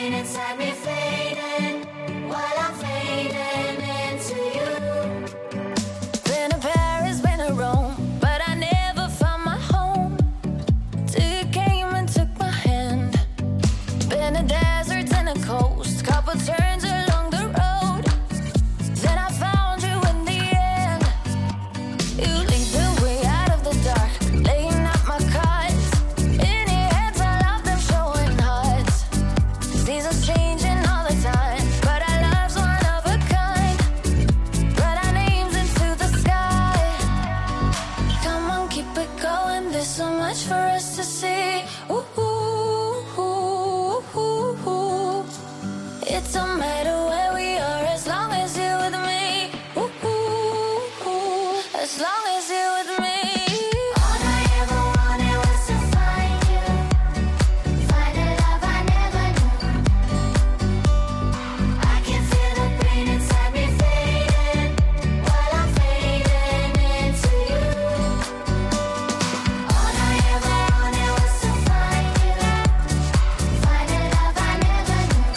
brain inside me fading while I'm fading into you. Been to Paris, been to Rome, but I never found my home till you came and took my hand. Been to deserts and a coast, couple turns along the road, then I found you in the end. You lead the way out of the dark, laying out my cards. In your hands I love them showing hearts. Seasons changing all the time, but our love's one of a kind. Write our names into the sky. Come on, keep it going, there's so much for us to see. Ooh, ooh, ooh, ooh, ooh. It don't matter where we are as long as you're with me. Ooh, ooh, ooh. As long as you're with me. All I ever wanted was to find you, find a love I never knew. I can feel the pain inside me fading while I'm fading into you. All I ever wanted was to find you, find a love I never knew.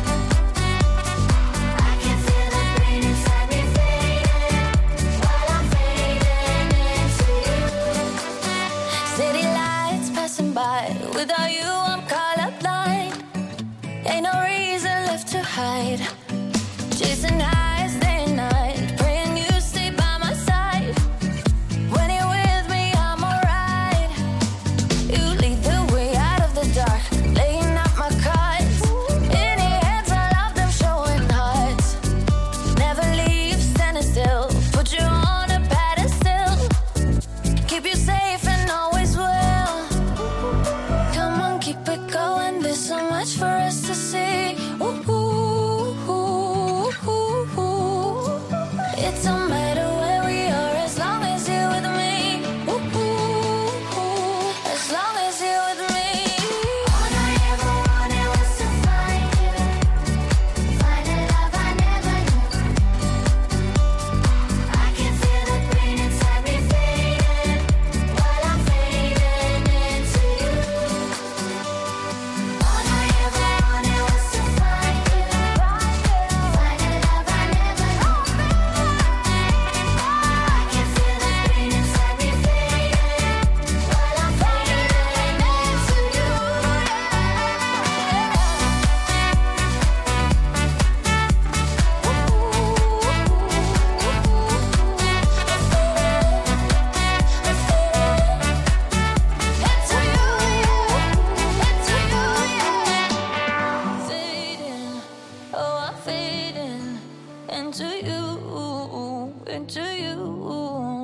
I can feel the pain inside me fading while I'm fading into you. City lights passing by, without you I'm colorblind. Ain't no reason left to hide. Chasing highs day and night, praying you stay by my side. When you're with me I'm alright. You lead the way out of the dark, laying out my cards. In your hands I love them showing hearts. Never leave standing still, put you on a pedestal. Keep you safe and always will. Come on, keep it going, there's so much for us to see. Ooh, ooh, ooh, ooh, ooh. It don't matter where we are as long as you're with me. Ooh, ooh, ooh. As long as you're with me. All I ever wanted was to find you, find a love I never knew. I can feel the pain inside me fading while I'm fading into you. All I ever wanted was to find you, find a love I never knew. I can feel the pain inside me fading while I'm fading into you. Fading, oh I'm fading into you, into you.